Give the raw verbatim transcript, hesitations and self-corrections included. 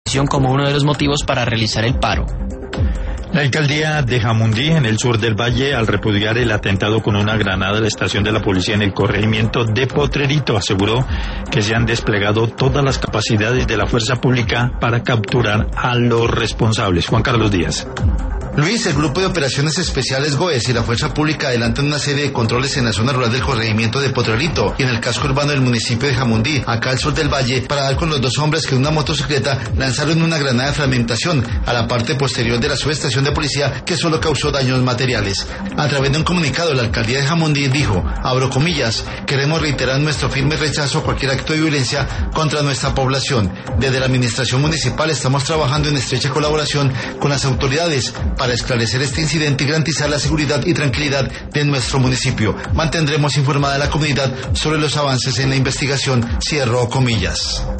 como uno de los motivos para realizar el paro. La alcaldía de Jamundí, en el sur del valle, al repudiar el atentado con una granada a la estación de la policía en el corregimiento de Potrerito, aseguró que se han desplegado todas las capacidades de la fuerza pública para capturar a los responsables. Juan Carlos Díaz. Luis, el Grupo de Operaciones Especiales GOES y la Fuerza Pública adelantan una serie de controles en la zona rural del corregimiento de Potrerito y en el casco urbano del municipio de Jamundí, acá al sur del valle, para dar con los dos hombres que en una motocicleta lanzaron una granada de fragmentación a la parte posterior de la subestación de policía, que solo causó daños materiales. A través de un comunicado, la alcaldía de Jamundí dijo, abro comillas, queremos reiterar nuestro firme rechazo a cualquier acto de violencia contra nuestra población. Desde la administración municipal estamos trabajando en estrecha colaboración con las autoridades para esclarecer este incidente y garantizar la seguridad y tranquilidad de nuestro municipio. Mantendremos informada a la comunidad sobre los avances en la investigación, cierro comillas.